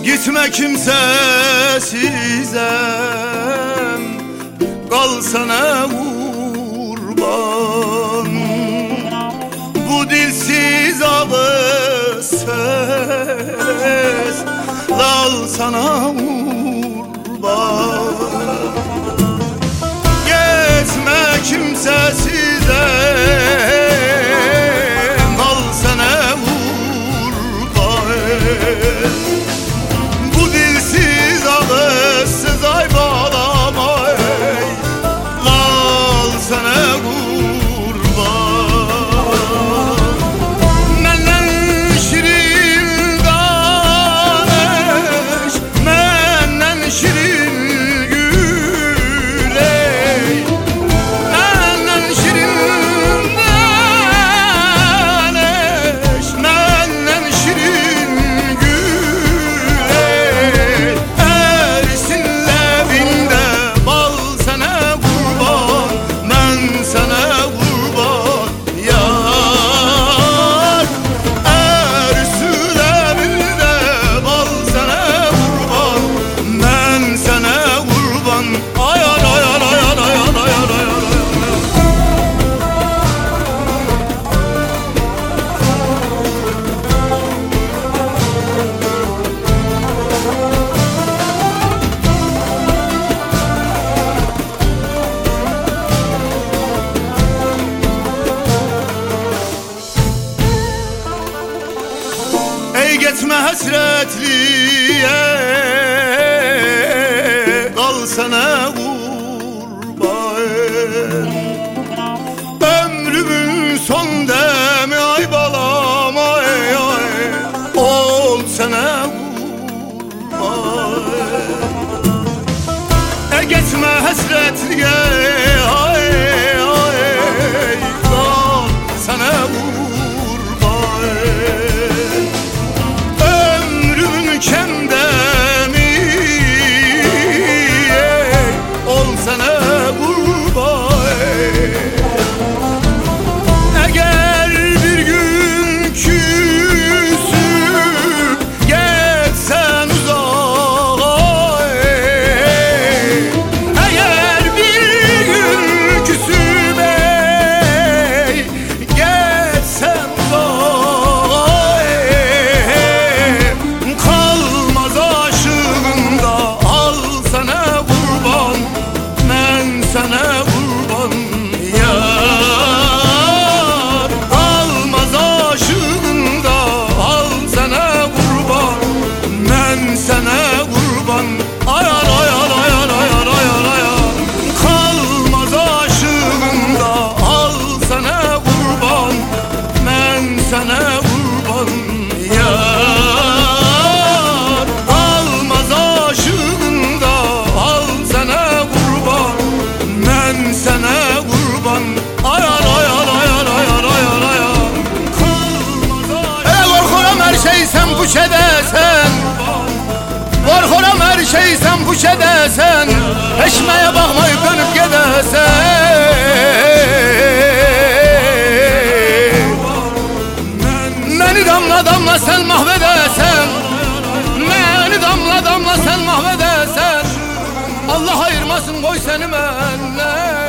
Gitme kimsesizem, kalsana kurban. Bu dilsiz ağız ses, lal sana kurban. Gitme kimsesizem, kalsana kurban. Bu dilsiz ağızsız ay bağlamay, lal sana kurban. Menden şirin danış, menden şirin güley, menden şirin danış, menden şirin güley. Ersin levinde bal sana kurban, ben sana kurban yar. Ersin levinde bal sana kurban, ben sana kurban. Ayar ayar ayar ayar ayar ayar. Ey gitme hasretliye, kalsana kurban. Ömrümün son demi ay balama ey ay, ol sana kurban. Ey gitme hasretliye, ay ay, kalsana kurban. Kendemi ol sana kurban. Eğer bir gün küsüp geçsen uzağa, eğer bir gün küsüp geçsen uzağa, kalmaz aşığında al sana kurban, ben sana kurban yar. Kalmaz aşığında al sana kurban, ben sana kurban. Ayar ayar ayar ayar ayar ayar. Kalmaz aşığında al sana kurban, ben sana kurban yar. Almaz aşığında al sana kurban, ben sana kurban. Ayar ayar ayar ayar ayar ayar. Kalmaz aşığında. Korkuram her şey sen puş edesen, korkuram her şey sen puş edesen, eşmeye bakmayıp dönüp gidesen. Beni damla damla sen mahvedesen, beni damla damla sen mahvedesen. Allah ayırmasın koy seni benden.